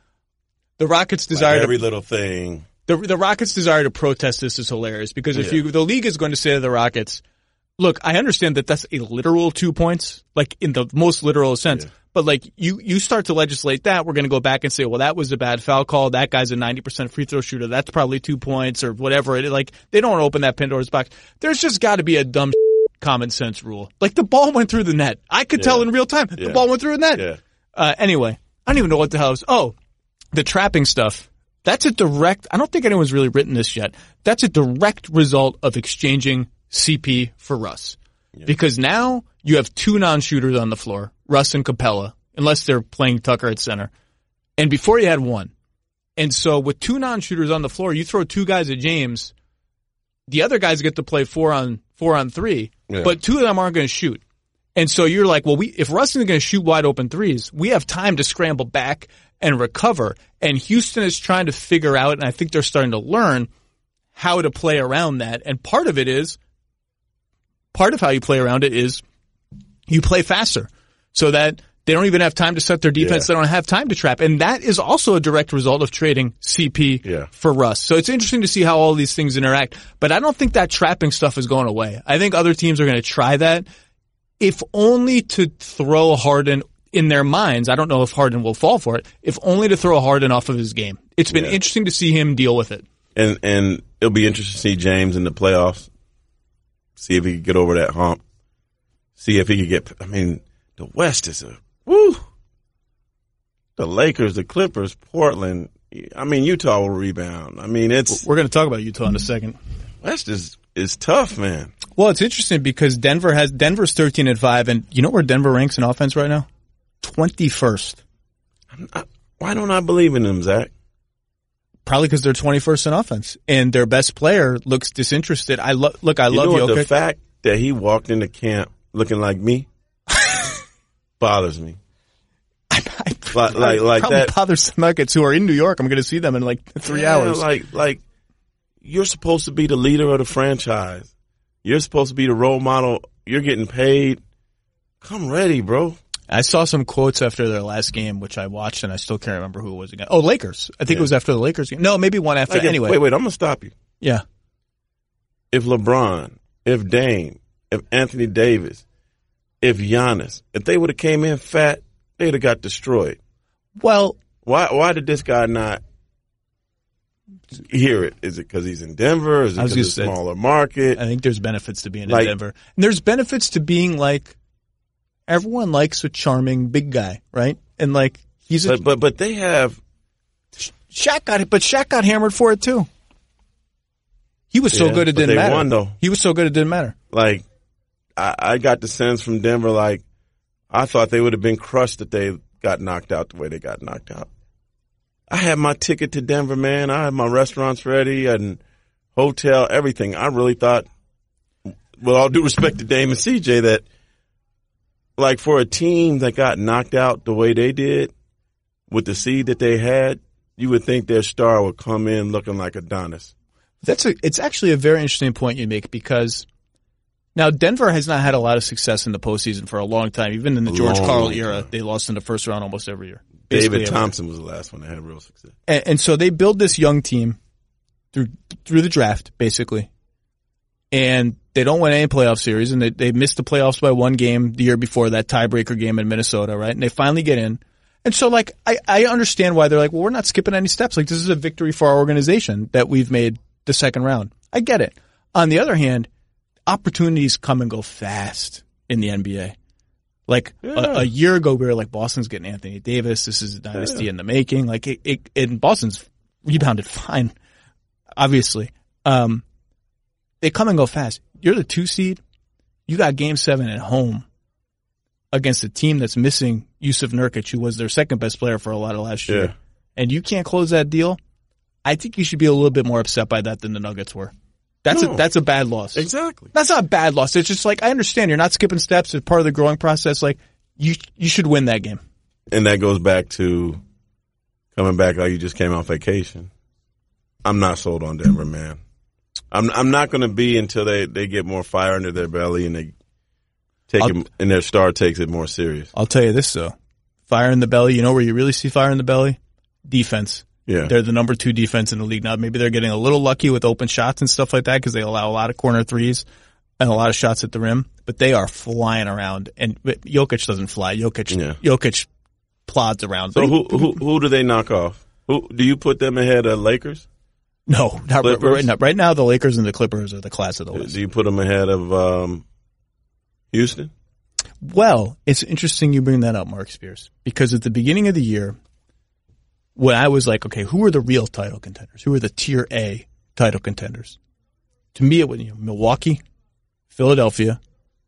desire like every little thing. The Rockets' desire to protest this is hilarious because if the league is going to say to the Rockets, look, I understand that that's a literal 2 points, like in the most literal sense, but like you start to legislate that, we're going to go back and say, well, that was a bad foul call. That guy's a 90% free throw shooter. That's probably 2 points or whatever. Like they don't want to open that Pandora's box. There's just got to be a dumb common sense rule. Like the ball went through the net. I could tell in real time. The ball went through the net. Yeah. Anyway, I don't even know what the hell it was. Oh, the trapping stuff. That's a direct, I don't think anyone's really written this yet. That's a direct result of exchanging CP for Russ. Yeah. Because now you have two non-shooters on the floor, Russ and Capella, unless they're playing Tucker at center. And before you had one. And so with two non-shooters on the floor, you throw two guys at James, the other guys get to play 4-on-3, but two of them aren't going to shoot. And so you're like, well, if Russ isn't going to shoot wide open threes, we have time to scramble back and recover. And Houston is trying to figure out, and I think they're starting to learn how to play around that. And part of how you play around it is you play faster so that they don't even have time to set their defense. They don't have time to trap. And that is also a direct result of trading CP for Russ. So it's interesting to see how all these things interact. But I don't think that trapping stuff is going away. I think other teams are going to try that, if only to throw Harden in their minds. I don't know if Harden will fall for it, if only to throw Harden off of his game. It's been interesting to see him deal with it. And it'll be interesting to see James in the playoffs. See if he can get over that hump. See if he can get, I mean, the West is woo. The Lakers, the Clippers, Portland. I mean, Utah will rebound. I mean, we're going to talk about Utah in a second. West is tough, man. Well, it's interesting because Denver's 13-5, and you know where Denver ranks in offense right now? 21st. Why don't I believe in them, Zach? Probably because they're 21st in offense, and their best player looks disinterested. I love Jokic. The fact that he walked into camp looking like me bothers me. Like that bothers some Nuggets who are in New York. I'm going to see them in like 3 hours. Like you're supposed to be the leader of the franchise. You're supposed to be the role model. You're getting paid. Come ready, bro. I saw some quotes after their last game, which I watched, and I still can't remember who it was again. Oh, Lakers. I think it was after the Lakers game. No, maybe one after. Anyway. Wait, I'm going to stop you. Yeah. If LeBron, if Dame, if Anthony Davis, if Giannis, if they would have came in fat, they'd have got destroyed. Well, why did this guy not hear it? Is it because he's in Denver? Is it because it's a smaller market? I think there's benefits to being in Denver. And there's benefits to being like, everyone likes a charming big guy, right? And like he's but they have Shaq got hammered for it too. He was so good it didn't matter. Won, though. He was so good it didn't matter. Like I got the sense from Denver, like I thought they would have been crushed that they got knocked out the way they got knocked out. I had my ticket to Denver, man. I had my restaurants ready and hotel, everything. I really thought, with all due respect to Dame and CJ, that like for a team that got knocked out the way they did with the seed that they had, you would think their star would come in looking like Adonis. It's actually a very interesting point you make because now Denver has not had a lot of success in the postseason for a long time. Even in the George Karl era, they lost in the first round almost every year. David Thompson was the last one that had real success. And so they build this young team through the draft, basically. And They don't win any playoff series, and they missed the playoffs by one game the year before, that tiebreaker game in Minnesota, right? And they finally get in. And so, like, I understand why they're like, well, we're not skipping any steps. Like, this is a victory for our organization that we've made the second round. I get it. On the other hand, opportunities come and go fast in the NBA. Like, a year ago, we were like, Boston's getting Anthony Davis. This is a dynasty in the making. Like, and Boston's rebounded fine, obviously. They come and go fast. You're the 2 seed. You got Game 7 at home against a team that's missing Yusuf Nurkic, who was their second best player for a lot of last year. And you can't close that deal. I think you should be a little bit more upset by that than the Nuggets were. That's a bad loss. Exactly. That's not a bad loss. It's just like, I understand you're not skipping steps. It's part of the growing process. Like, you should win that game. And that goes back to coming back like you just came off vacation. I'm not sold on Denver, man. I'm not going to be until they get more fire under their belly and they take it, and their star takes it more serious. I'll tell you this though, fire in the belly. You know where you really see fire in the belly? Defense. Yeah, they're the number 2 defense in the league now. Maybe they're getting a little lucky with open shots and stuff like that because they allow a lot of corner threes and a lot of shots at the rim. But they are flying around, and Jokic doesn't fly. Jokic plods around. So who do they knock off? Who do you put them ahead of Lakers? No, not right now. Right now, the Lakers and the Clippers are the class of the West. Do you put them ahead of Houston? Well, it's interesting you bring that up, Mark Spears, because at the beginning of the year, when I was like, okay, who are the real title contenders? Who are the tier A title contenders? To me, it was Milwaukee, Philadelphia,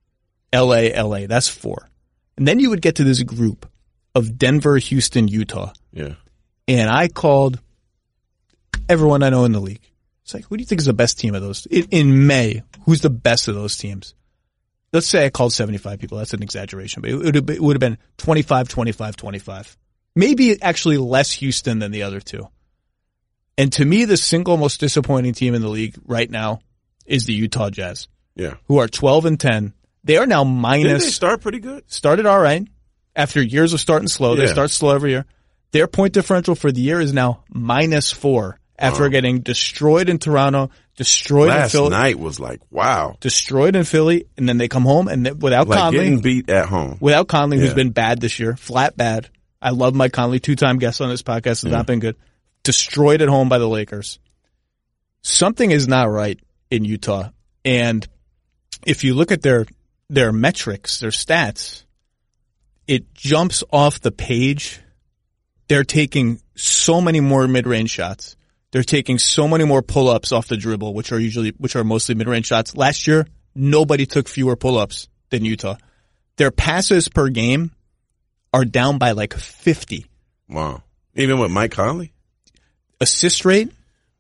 LA. That's 4. And then you would get to this group of Denver, Houston, Utah. Yeah. And I called everyone I know in the league. It's like, who do you think is the best team of those? In May, who's the best of those teams? Let's say I called 75 people. That's an exaggeration, but it would have been 25, 25, 25. Maybe actually less Houston than the other 2. And to me, the single most disappointing team in the league right now is the Utah Jazz. Yeah. Who are 12-10. They are now minus. Didn't they start pretty good? Started all right. After years of starting slow, they start slow every year. Their point differential for the year is now -4 after getting destroyed in Toronto, destroyed in Philly. Last night was like, wow. Destroyed in Philly, and then they come home and without Conley. Getting beat at home. Without Conley, who's been bad this year, flat bad. I love Mike Conley, 2-time guest on this podcast, has not been good. Destroyed at home by the Lakers. Something is not right in Utah. And if you look at their metrics, their stats, it jumps off the page. They're taking so many more mid-range shots. They're taking so many more pull-ups off the dribble, which are mostly mid-range shots. Last year, nobody took fewer pull-ups than Utah. Their passes per game are down by like 50. Wow. Even with Mike Conley? Assist rate,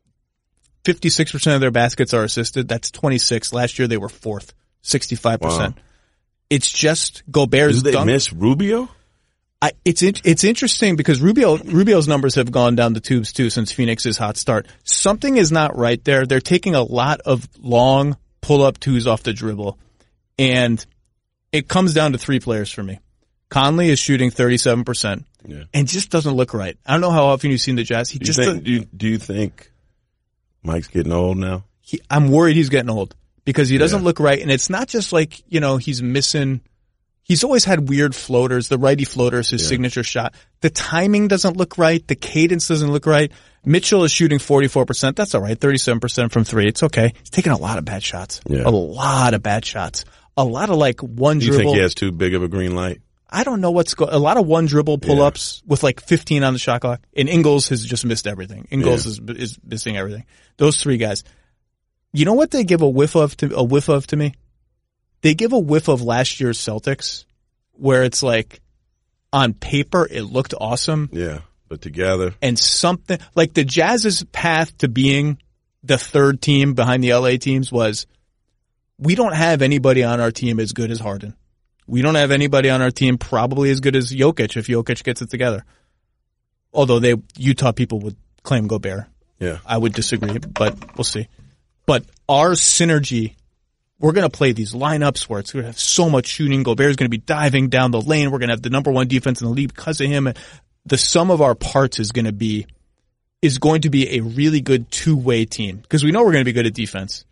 56% of their baskets are assisted. That's 26. Last year they were 4th, 65%. Wow. It's just Gobert's dunk. Do they miss Rubio? It's interesting because Rubio's numbers have gone down the tubes too since Phoenix's hot start. Something is not right there. They're taking a lot of long pull-up 2s off the dribble. And it comes down to 3 players for me. Conley is shooting 37% and just doesn't look right. I don't know how often you've seen the Jazz. Do you think Mike's getting old now? I'm worried he's getting old because he doesn't look right. And it's not just like, he's missing. He's always had weird floaters. The righty floater is his signature shot. The timing doesn't look right. The cadence doesn't look right. Mitchell is shooting 44%. That's all right. 37% from 3. It's okay. He's taking a lot of bad shots. Yeah. A lot of bad shots. A lot of like one dribble. Do you think he has too big of a green light? I don't know a lot of one dribble pull-ups with like 15 on the shot clock. And Ingles has just missed everything. Ingles is missing everything. Those 3 guys. You know what they give a whiff of to me? They give a whiff of last year's Celtics where it's like on paper it looked awesome. Yeah, but together. And something like the Jazz's path to being the 3rd team behind the LA teams was we don't have anybody on our team as good as Harden. We don't have anybody on our team probably as good as Jokic if Jokic gets it together. Although Utah people would claim Gobert. Yeah. I would disagree, but we'll see. But our synergy, we're going to play these lineups where it's going to have so much shooting. Gobert's going to be diving down the lane. We're going to have the number 1 defense in the league because of him. The sum of our parts is going to be a really good 2-way team because we know we're going to be good at defense.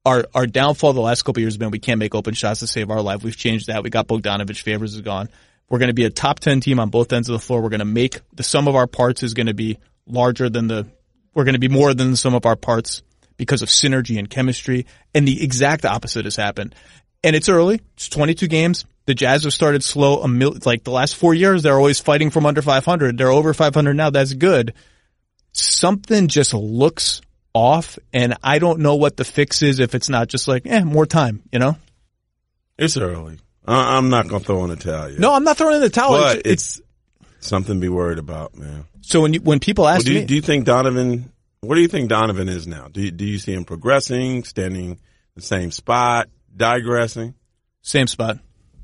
Our downfall the last couple of years has been we can't make open shots to save our life. We've changed that. We got Bogdanovic. Favors is gone. We're going to be a top 10 team on both ends of the floor. We're going to make the sum of our parts is going to be larger than we're going to be more than the sum of our parts because of synergy and chemistry. And the exact opposite has happened. And it's early. It's 22 games. The Jazz have started slow. Like the last 4 years, they're always fighting from under 500. They're over 500 now. That's good. Something just looks off, and I don't know what the fix is if it's not just like, more time, you know? It's early. I'm not going to throw in the towel yet. No, I'm not throwing in the towel. But it's something to be worried about, man. So when people ask me... Do you think Donovan... What do you think Donovan is now? Do you see him progressing, standing the same spot, digressing? Same spot.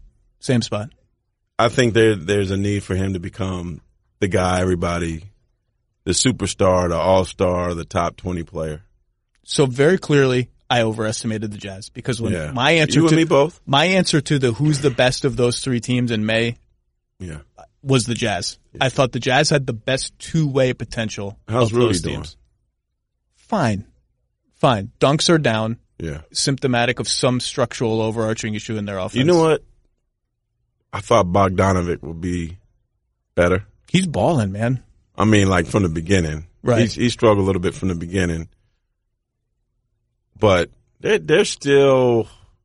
I think there's a need for him to become the guy the superstar, the all-star, the top 20 player. So very clearly, I overestimated the Jazz because when my answer and me both. My answer to the who's the best of those three teams in May was the Jazz. Yeah. I thought the Jazz had the best two-way potential. How's of Rudy those doing? Teams. Fine. Dunks are down. Yeah. Symptomatic of some structural overarching issue in their offense. You know what? I thought Bogdanovic would be better. He's balling, man. I mean, like from the beginning. Right. He struggled a little bit from the beginning. But they're still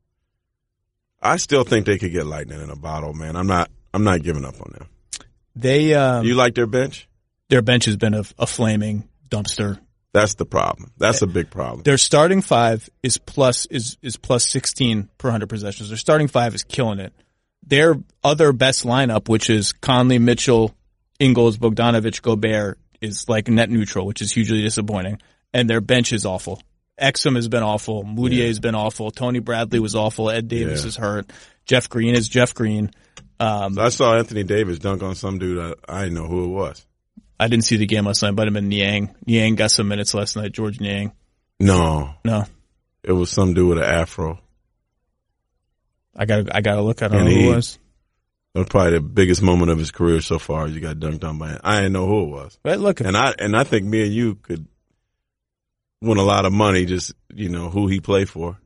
– I still think they could get lightning in a bottle, man. I'm not giving up on them. You like their bench? Their bench has been a flaming dumpster. That's the problem. That's a big problem. Their starting five is plus 16 per 100 possessions. Their starting five is killing it. Their other best lineup, which is Conley, Mitchell, Ingles, Bogdanovic, Gobert, is like net neutral, which is hugely disappointing. And their bench is awful. Exum has been awful. Moutier has been awful. Tony Bradley was awful. Ed Davis is hurt. Jeff Green is Jeff Green. So I saw Anthony Davis dunk on some dude. I didn't know who it was. I didn't see the game last night, but I'm in Niang. Niang got some minutes last night. George Niang. No. It was some dude with an afro. I gotta look. I don't know who it was. That was probably the biggest moment of his career so far. You got dunked on by him. I didn't know who it was. But look, and I think me and you could win a lot of money just who he played for.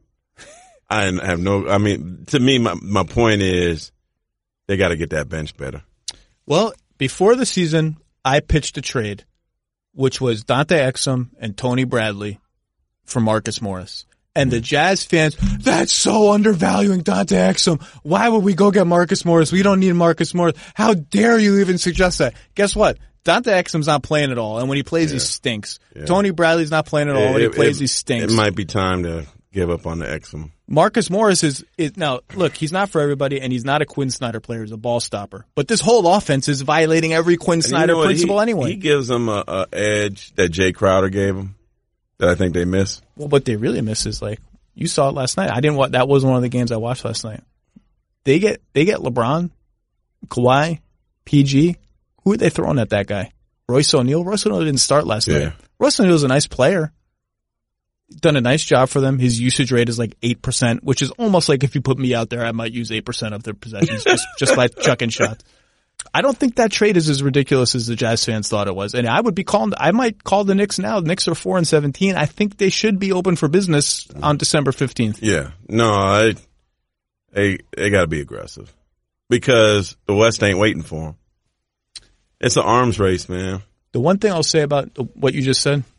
I have no. I mean, to me, my point is they got to get that bench better. Well, before the season, I pitched a trade, which was Dante Exum and Tony Bradley for Marcus Morris. And the Jazz fans, that's so undervaluing Dante Exum. Why would we go get Marcus Morris? We don't need Marcus Morris. How dare you even suggest that? Guess what? Dante Exum's not playing at all. And when he plays, he stinks. Yeah. Tony Bradley's not playing at all. When he plays, he stinks. It might be time to give up on the Exum. Marcus Morris is now, look, he's not for everybody, and he's not a Quinn Snyder player. He's a ball stopper. But this whole offense is violating every Quinn Snyder principle anyway. He gives them a edge that Jay Crowder gave him that I think they miss. Well, what they really miss is, like, you saw it last night. That was one of the games I watched last night. They get LeBron, Kawhi, PG. Who are they throwing at that guy? Royce O'Neal? Royce O'Neal didn't start last night. Royce O'Neal's a nice player. Done a nice job for them. His usage rate is like 8%, which is almost like if you put me out there, I might use 8% of their possessions just by chucking shots. I don't think that trade is as ridiculous as the Jazz fans thought it was. And I might call the Knicks now. The Knicks are 4-17. I think they should be open for business on December 15th. Yeah. No, they got to be aggressive because the West ain't waiting for them. It's an arms race, man. The one thing I'll say about what you just said,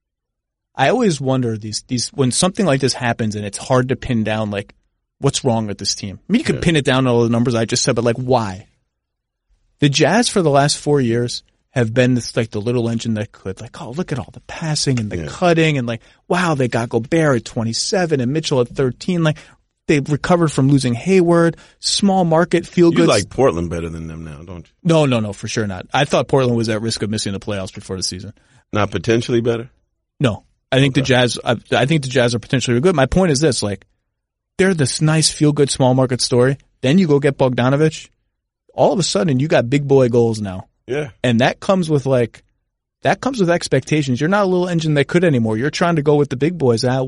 I always wonder these when something like this happens and it's hard to pin down, like, what's wrong with this team? I mean, you could pin it down to all the numbers I just said, but like, why? The Jazz for the last 4 years have been this, like, the little engine that could, like, oh, look at all the passing and the cutting and, like, wow, they got Gobert at 27 and Mitchell at 13. Like, they've recovered from losing Hayward. Small market, feel good. You like Portland better than them now, don't you? No, for sure not. I thought Portland was at risk of missing the playoffs before the season. Not potentially better? No. I think the Jazz are potentially good. My point is this, like, they're this nice feel good small market story. Then you go get Bogdanovic. All of a sudden you got big boy goals now. Yeah. And that comes with expectations. You're not a little engine that could anymore. You're trying to go with the big boys. And I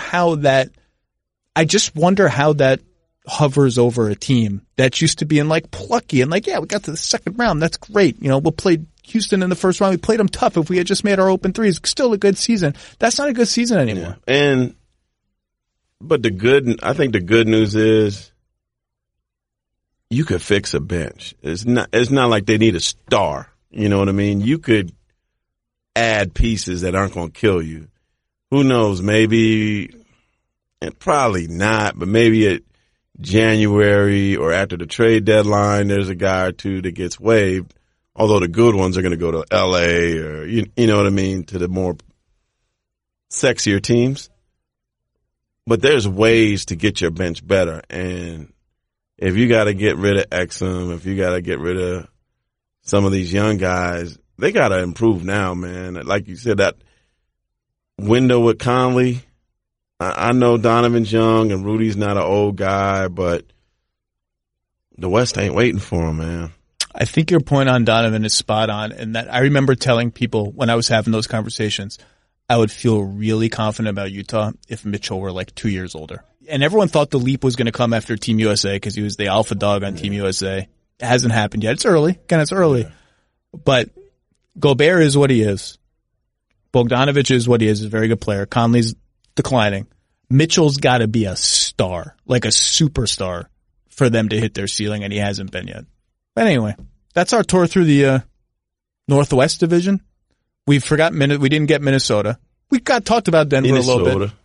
just wonder how that hovers over a team that used to be in, like, plucky and like, yeah, we got to the second round. That's great. You know, we'll play Houston in the first round. We played them tough. If we had just made our open threes, still a good season. That's not a good season anymore. Yeah. And But I think the good news is you could fix a bench. It's not like they need a star. You know what I mean? You could add pieces that aren't going to kill you. Who knows? Maybe, and probably not, but maybe at January or after the trade deadline, there's a guy or two that gets waived. Although the good ones are going to go to LA or, you know what I mean, to the more sexier teams. But there's ways to get your bench better. And if you got to get rid of Exum, if you got to get rid of some of these young guys, they got to improve now, man. Like you said, that window with Conley, I know Donovan's young and Rudy's not an old guy, but the West ain't waiting for him, man. I think your point on Donovan is spot on. And that I remember telling people when I was having those conversations, I would feel really confident about Utah if Mitchell were like 2 years older. And everyone thought the leap was going to come after Team USA because he was the alpha dog on Team USA. It hasn't happened yet. It's early. Again, it's early. Yeah. But Gobert is what he is. Bogdanovic is what he is. He's a very good player. Conley's declining. Mitchell's got to be a star, like a superstar, for them to hit their ceiling, and he hasn't been yet. But anyway, that's our tour through the Northwest Division. We forgot we didn't get Minnesota. We talked about Denver a little bit.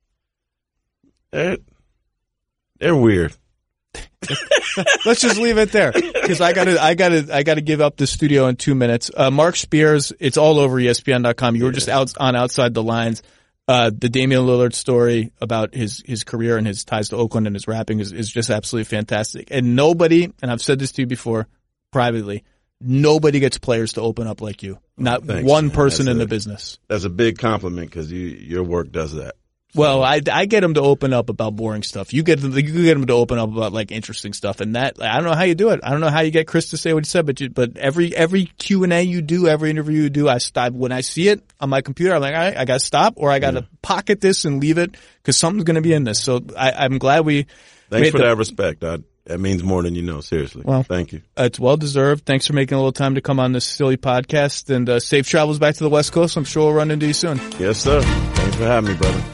They're weird. Let's just leave it there because I gotta give up the studio in 2 minutes. Mark Spears, it's all over ESPN.com. You were just on Outside the Lines. The Damian Lillard story about his career and his ties to Oakland and his rapping is just absolutely fantastic. And nobody, and I've said this to you before privately, nobody gets players to open up like you. Not one person in the business. That's a big compliment because your work does that. Well, I get them to open up about boring stuff. You get them to open up about like interesting stuff, and that I don't know how you do it. I don't know how you get Chris to say what he said, but every Q&A you do, every interview you do, I stop when I see it on my computer. I'm like, all right, I got to stop, or I got to pocket this and leave it because something's going to be in this. So I'm glad we. Thanks for that respect. That means more than you know. Seriously, well, thank you. It's well deserved. Thanks for making a little time to come on this silly podcast, and safe travels back to the West Coast. I'm sure we'll run into you soon. Yes, sir. Thanks for having me, brother.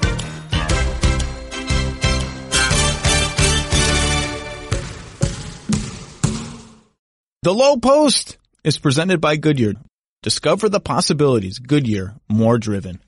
The Low Post is presented by Goodyear. Discover the possibilities. Goodyear, more driven.